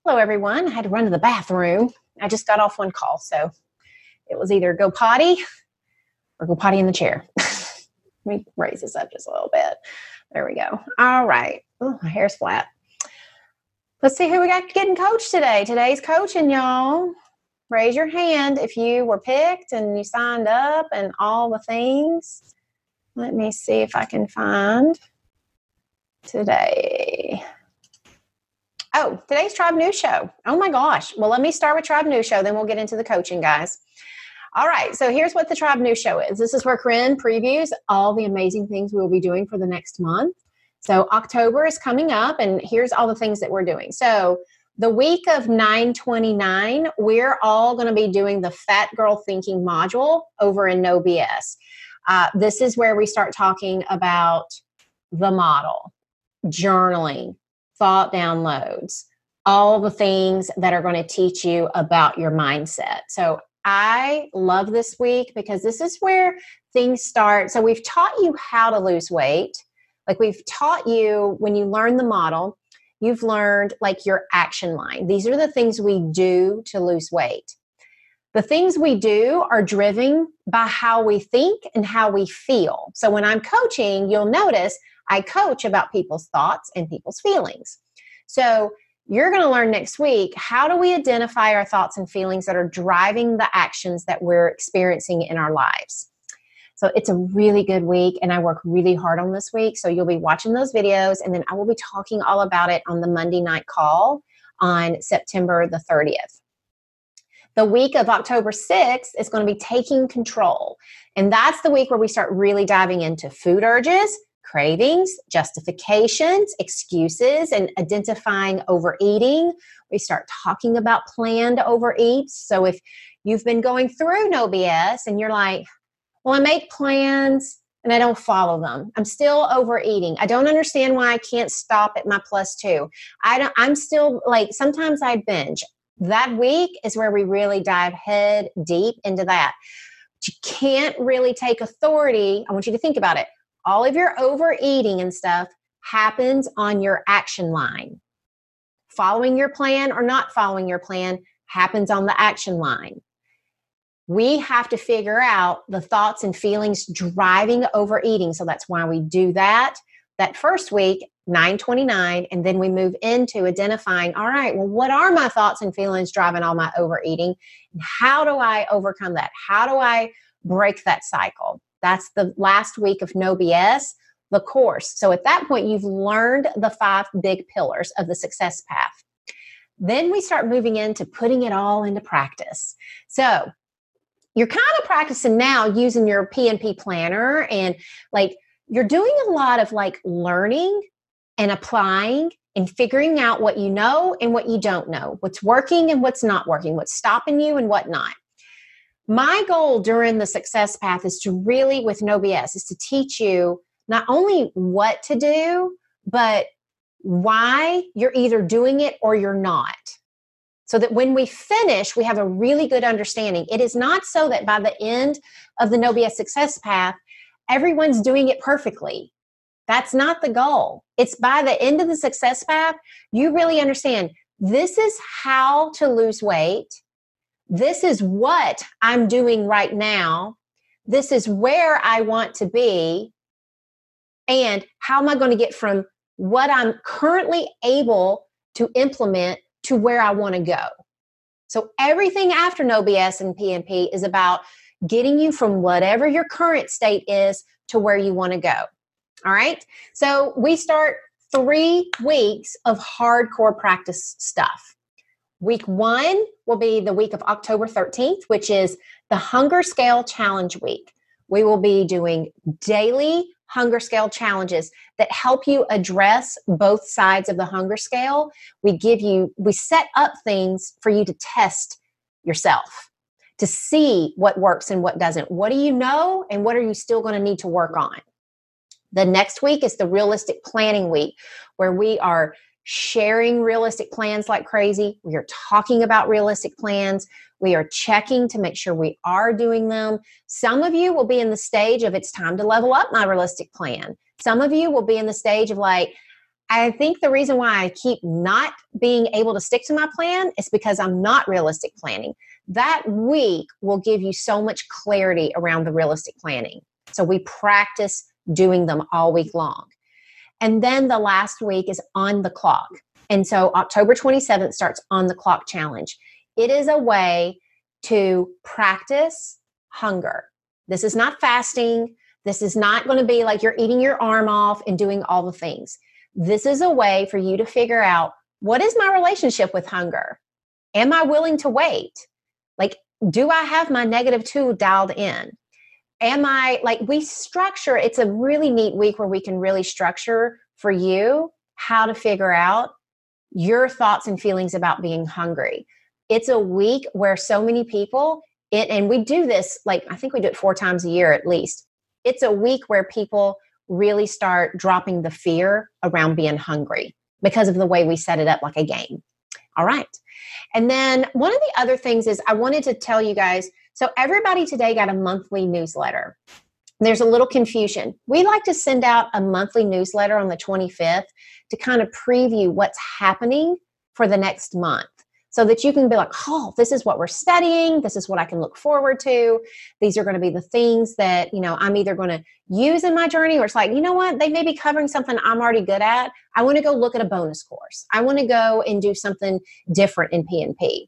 Hello, everyone. I had to run to the bathroom. I just got off one call, so it was either go potty or go potty in the chair. Let me raise this up just a little bit. There we go. All right. Oh, my hair's flat. Let's see who we got getting coached today. Today's coaching, y'all. Raise your hand if you were picked and you signed up and all the things. Let me see if I can find today. Oh, today's Tribe News Show. Oh my gosh. Well, let me start with Tribe News Show, then we'll get into the coaching, guys. All right, so here's what the Tribe News Show is. This is where Corinne previews all the amazing things we will be doing for the next month. So October is coming up, and here's all the things that we're doing. So the week of 9/29, we're all going to be doing the Fat Girl Thinking module over in No BS. This is where we start talking about the model, journaling, thought downloads, all the things that are going to teach you about your mindset. So I love this week because this is where things start. So we've taught you how to lose weight. Like we've taught you when you learn the model, you've learned like your action line. These are the things we do to lose weight. The things we do are driven by how we think and how we feel. So when I'm coaching, you'll notice I coach about people's thoughts and people's feelings. So you're going to learn next week, how do we identify our thoughts and feelings that are driving the actions that we're experiencing in our lives? So it's a really good week, and I work really hard on this week. So you'll be watching those videos, and then I will be talking all about it on the Monday night call on September the 30th. The week of October 6th is going to be taking control. And that's the week where we start really diving into food urges, cravings, justifications, excuses, and identifying overeating. We start talking about planned overeats. So if you've been going through No BS and you're like, well, I make plans and I don't follow them. I'm still overeating. I don't understand why I can't stop at my +2. I'm still like, sometimes I binge. That week is where we really dive head deep into that. But you can't really take authority. I want you to think about it. All of your overeating and stuff happens on your action line. Following your plan or not following your plan happens on the action line. We have to figure out the thoughts and feelings driving overeating. So that's why we do that first week, 9/29, and then we move into identifying, all right, well, what are my thoughts and feelings driving all my overeating? And how do I overcome that? How do I break that cycle? That's the last week of No BS, the course. So at that point, you've learned the 5 big pillars of the success path. Then we start moving into putting it all into practice. So you're kind of practicing now using your PNP planner, and like you're doing a lot of like learning and applying and figuring out what you know and what you don't know, what's working and what's not working, what's stopping you and what not. My goal during the success path is to really, with No BS, is to teach you not only what to do, but why you're either doing it or you're not. So that when we finish, we have a really good understanding. It is not so that by the end of the No BS success path, everyone's doing it perfectly. That's not the goal. It's by the end of the success path, you really understand this is how to lose weight. This is what I'm doing right now. This is where I want to be. And how am I going to get from what I'm currently able to implement to where I want to go? So everything after No BS and PNP is about getting you from whatever your current state is to where you want to go. All right. So we start 3 weeks of hardcore practice stuff. Week 1 will be the week of October 13th, which is the Hunger Scale Challenge Week. We will be doing daily hunger scale challenges that help you address both sides of the hunger scale. We set up things for you to test yourself, to see what works and what doesn't. What do you know and what are you still going to need to work on? The next week is the Realistic Planning Week, where we are sharing realistic plans like crazy. We are talking about realistic plans. We are checking to make sure we are doing them. Some of you will be in the stage of it's time to level up my realistic plan. Some of you will be in the stage of like, I think the reason why I keep not being able to stick to my plan is because I'm not realistic planning. That week will give you so much clarity around the realistic planning. So we practice doing them all week long. And then the last week is on the clock. And so October 27th starts on the clock challenge. It is a way to practice hunger. This is not fasting. This is not going to be like you're eating your arm off and doing all the things. This is a way for you to figure out, what is my relationship with hunger? Am I willing to wait? Like, do I have my -2 dialed in? Am I, like, we structure, it's a really neat week where we can really structure for you how to figure out your thoughts and feelings about being hungry. It's a week where so many people, and we do this, like, I think we do it 4 times a year at least. It's a week where people really start dropping the fear around being hungry because of the way we set it up like a game. All right. And then one of the other things is I wanted to tell you guys, so everybody today got a monthly newsletter. There's a little confusion. We like to send out a monthly newsletter on the 25th to kind of preview what's happening for the next month so that you can be like, oh, this is what we're studying. This is what I can look forward to. These are going to be the things that, I'm either going to use in my journey, or it's like, you know what? They may be covering something I'm already good at. I want to go look at a bonus course. I want to go and do something different in PNP.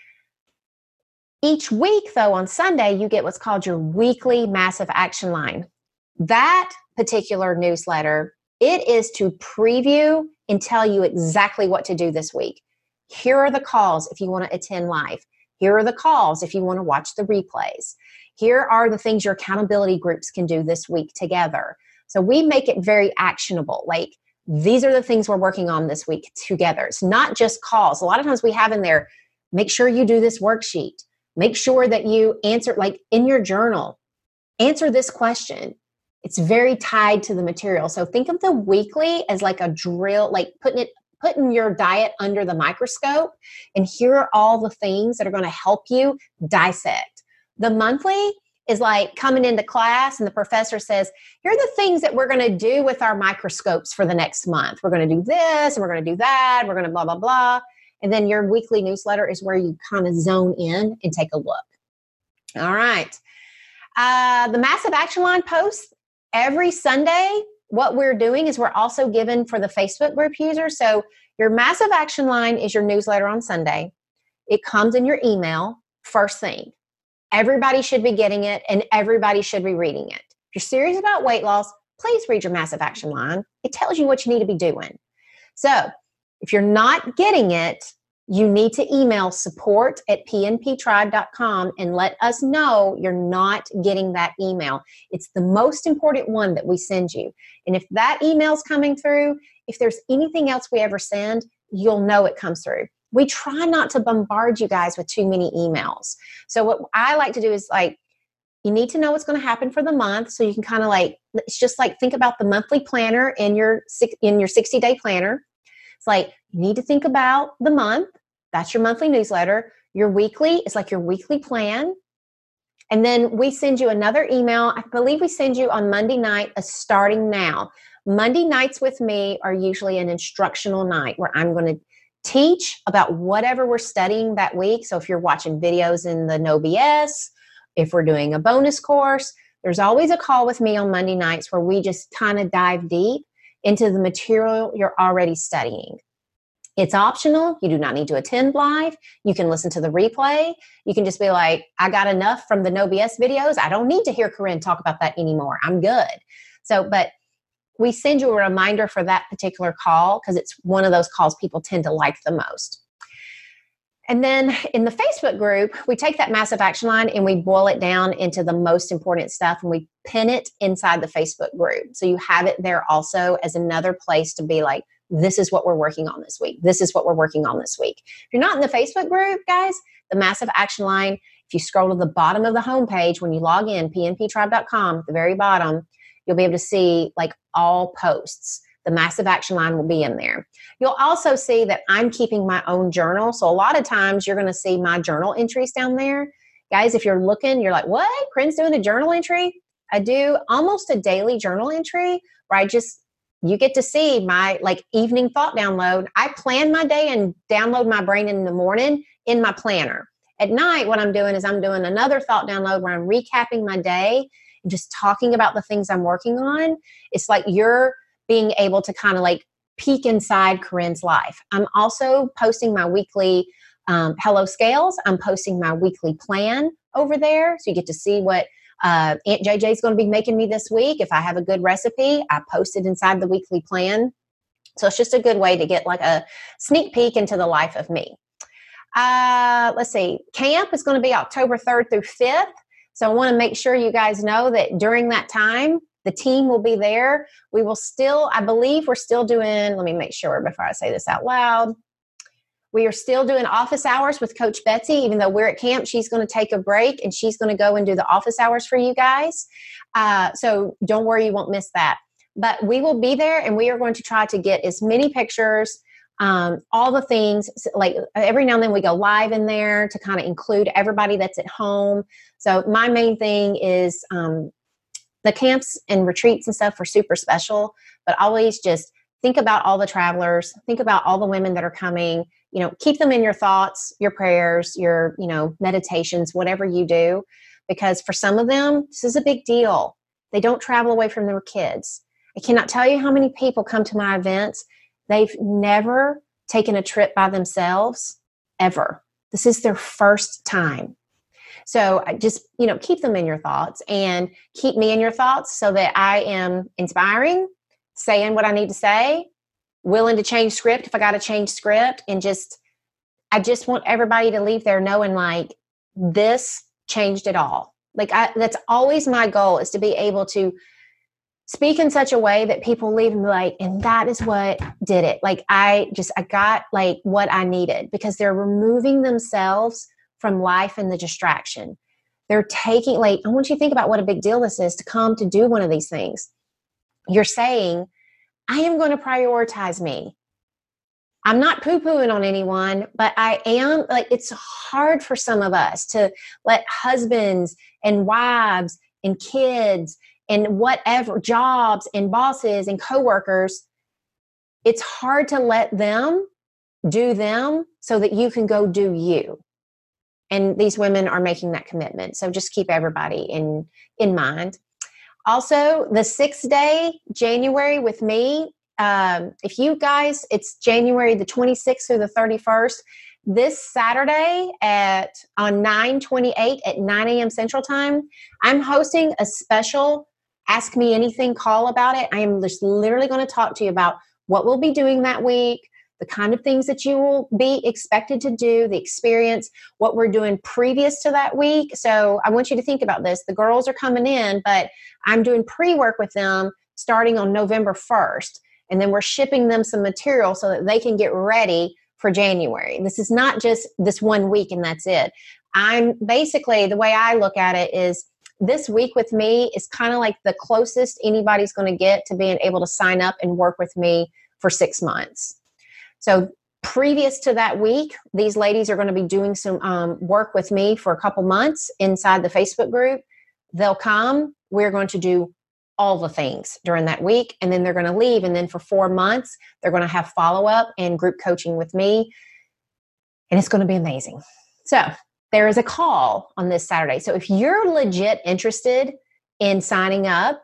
Each week, though, on Sunday, you get what's called your weekly massive action line. That particular newsletter, it is to preview and tell you exactly what to do this week. Here are the calls if you want to attend live. Here are the calls if you want to watch the replays. Here are the things your accountability groups can do this week together. So we make it very actionable. Like, these are the things we're working on this week together. It's not just calls. A lot of times we have in there, make sure you do this worksheet. Make sure that you answer, like in your journal, answer this question. It's very tied to the material. So think of the weekly as like a drill, like putting your diet under the microscope. And here are all the things that are going to help you dissect. The monthly is like coming into class and the professor says, here are the things that we're going to do with our microscopes for the next month. We're going to do this and we're going to do that. We're going to blah, blah, blah. And then your weekly newsletter is where you kind of zone in and take a look. All right. The Massive Action Line posts every Sunday. What we're doing is we're also given for the Facebook group users. So your Massive Action Line is your newsletter on Sunday. It comes in your email first thing. Everybody should be getting it and everybody should be reading it. If you're serious about weight loss, please read your Massive Action Line. It tells you what you need to be doing. So if you're not getting it, you need to email support@pnptribe.com and let us know you're not getting that email. It's the most important one that we send you. And if that email's coming through, if there's anything else we ever send, you'll know it comes through. We try not to bombard you guys with too many emails. So what I like to do is, like, you need to know what's going to happen for the month. So you can kind of it's just like think about the monthly planner in your 60-day planner. It's like, you need to think about the month. That's your monthly newsletter. Your weekly is like your weekly plan. And then we send you another email. I believe we send you on Monday night a starting now. Monday nights with me are usually an instructional night where I'm going to teach about whatever we're studying that week. So if you're watching videos in the No BS, if we're doing a bonus course, there's always a call with me on Monday nights where we just kind of dive deep into the material you're already studying. It's optional. You do not need to attend live. You can listen to the replay. You can just be like, I got enough from the No BS videos. I don't need to hear Corinne talk about that anymore. I'm good. So, but we send you a reminder for that particular call because it's one of those calls people tend to like the most. And then in the Facebook group, we take that Massive Action Line and we boil it down into the most important stuff and we pin it inside the Facebook group. So you have it there also as another place to be like, this is what we're working on this week. This is what we're working on this week. If you're not in the Facebook group, guys, the Massive Action Line, if you scroll to the bottom of the homepage, when you log in, pnptribe.com, at the very bottom, you'll be able to see like all posts. The Massive Action Line will be in there. You'll also see that I'm keeping my own journal. So a lot of times you're going to see my journal entries down there. Guys, if you're looking, you're like, what? Corinne's doing a journal entry? I do almost a daily journal entry where I just you get to see my like evening thought download. I plan my day and download my brain in the morning in my planner. At night, what I'm doing is I'm doing another thought download where I'm recapping my day and just talking about the things I'm working on. It's like you're being able to kind of like peek inside Corinne's life. I'm also posting my weekly Hello Scales. I'm posting my weekly plan over there. So you get to see what Aunt JJ is going to be making me this week. If I have a good recipe, I post it inside the weekly plan. So it's just a good way to get like a sneak peek into the life of me. Let's see. Camp is going to be October 3rd through 5th. So I want to make sure you guys know that during that time, the team will be there. We will still, I believe we're still doing, let me make sure before I say this out loud. We are still doing office hours with Coach Betsy. Even though we're at camp, she's going to take a break and she's going to go and do the office hours for you guys. So don't worry, you won't miss that. But we will be there and we are going to try to get as many pictures, all the things. Like every now and then we go live in there to kind of include everybody that's at home. So my main thing is the camps and retreats and stuff are super special, but always just think about all the travelers, think about all the women that are coming. You know, keep them in your thoughts, your prayers, your, meditations, whatever you do, because for some of them, this is a big deal. They don't travel away from their kids. I cannot tell you how many people come to my events. They've never taken a trip by themselves, ever. This is their first time. So just, keep them in your thoughts and keep me in your thoughts so that I am inspiring, saying what I need to say, willing to change script if I got to change script, and I just want everybody to leave there knowing like this changed it all. Like that's always my goal, is to be able to speak in such a way that people leave and be like, and that is what did it. Like I got like what I needed, because they're removing themselves from life and the distraction. They're taking, like, I want you to think about what a big deal this is to come to do one of these things. You're saying, I am going to prioritize me. I'm not poo-pooing on anyone, but I am, like, it's hard for some of us to let husbands and wives and kids and whatever, jobs and bosses and coworkers, it's hard to let them do them so that you can go do you. And these women are making that commitment. So just keep everybody in mind. Also, the 6-day January with me, if you guys, it's January the 26th through the 31st. This Saturday on 9/28 at 9 a.m. Central Time, I'm hosting a special Ask Me Anything call about it. I am just literally going to talk to you about what we'll be doing that week, the kind of things that you will be expected to do, the experience, what we're doing previous to that week. So I want you to think about this. The girls are coming in, but I'm doing pre-work with them starting on November 1st. And then we're shipping them some material so that they can get ready for January. This is not just this 1 week and that's it. I'm basically, the way I look at it is this week with me is kind of like the closest anybody's going to get to being able to sign up and work with me for 6 months. So previous to that week, these ladies are going to be doing some work with me for a couple months inside the Facebook group. They'll come. We're going to do all the things during that week, and then they're going to leave. And then for 4 months, they're going to have follow-up and group coaching with me. And it's going to be amazing. So there is a call on this Saturday. So if you're legit interested in signing up,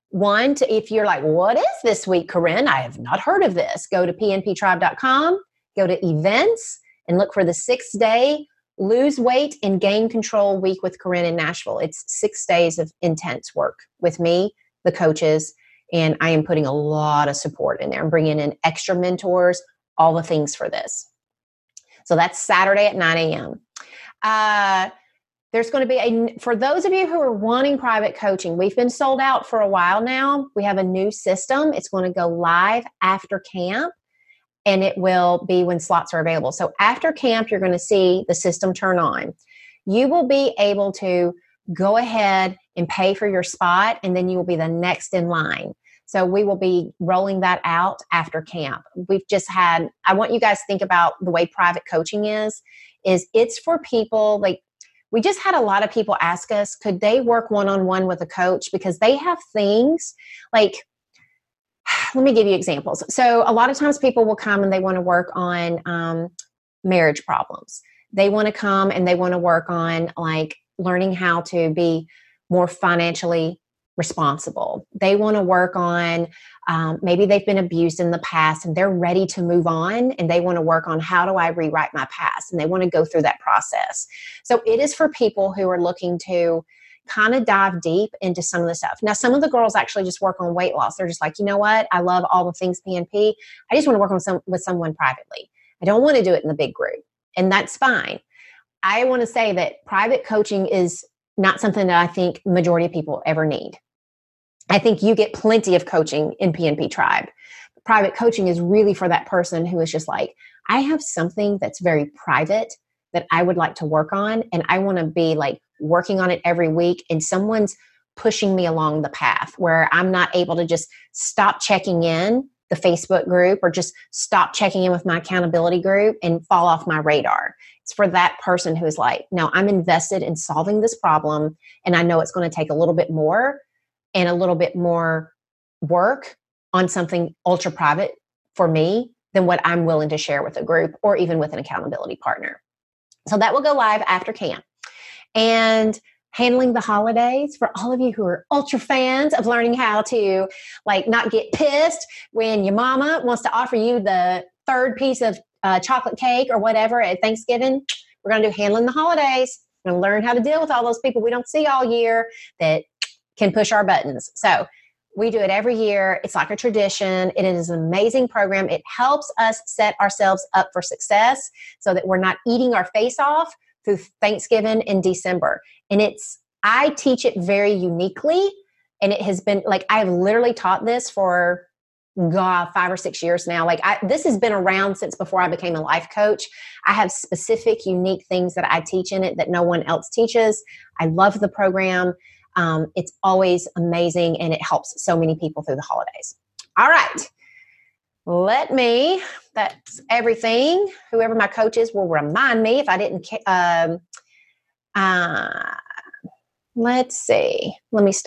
if you're like, what is this week, Corinne? I have not heard of this. Go to pnptribe.com, go to events, and look for the 6-day Lose Weight and Gain Control Week with Corinne in Nashville. It's 6 days of intense work with me, the coaches, and I am putting a lot of support in there. I'm bringing in extra mentors, all the things for this. So that's Saturday at 9 a.m. There's going to be for those of you who are wanting private coaching, we've been sold out for a while now. We have a new system. It's going to go live after camp, and it will be when slots are available. So after camp, you're going to see the system turn on. You will be able to go ahead and pay for your spot, and then you will be the next in line. So we will be rolling that out after camp. I want you guys to think about the way private coaching is it's for people like, we just had a lot of people ask us, could they work one-on-one with a coach? Because they have things like, let me give you examples. So a lot of times people will come and they want to work on marriage problems. They want to come and they want to work on like learning how to be more financially responsible. They want to work on maybe they've been abused in the past and they're ready to move on, and they want to work on how do I rewrite my past, and they want to go through that process. So it is for people who are looking to kind of dive deep into some of the stuff. Now, some of the girls actually just work on weight loss. They're just like, you know what? I love all the things PNP. I just want to work with someone privately. I don't want to do it in the big group, and that's fine. I want to say that private coaching is not something that I think majority of people ever need. I think you get plenty of coaching in PNP Tribe. Private coaching is really for that person who is just like, I have something that's very private that I would like to work on, and I want to be like working on it every week, and someone's pushing me along the path where I'm not able to just stop checking in the Facebook group or just stop checking in with my accountability group and fall off my radar. It's for that person who is like, no, I'm invested in solving this problem, and I know it's going to take a little bit more and a little bit more work on something ultra private for me than what I'm willing to share with a group or even with an accountability partner. So that will go live after camp. And handling the holidays for all of you who are ultra fans of learning how to like not get pissed when your mama wants to offer you the third piece of chocolate cake or whatever at Thanksgiving. We're going to do handling the holidays. We're going to learn how to deal with all those people we don't see all year that can push our buttons. So we do it every year. It's like a tradition. It is an amazing program. It helps us set ourselves up for success so that we're not eating our face off through Thanksgiving in December. And I teach it very uniquely. And it has been like, I've literally taught this for 5 or 6 years now. Like this has been around since before I became a life coach. I have specific, unique things that I teach in it that no one else teaches. I love the program. It's always amazing, and it helps so many people through the holidays. All right. That's everything. Whoever my coach is will remind me if I didn't. Let's see. Let me stop.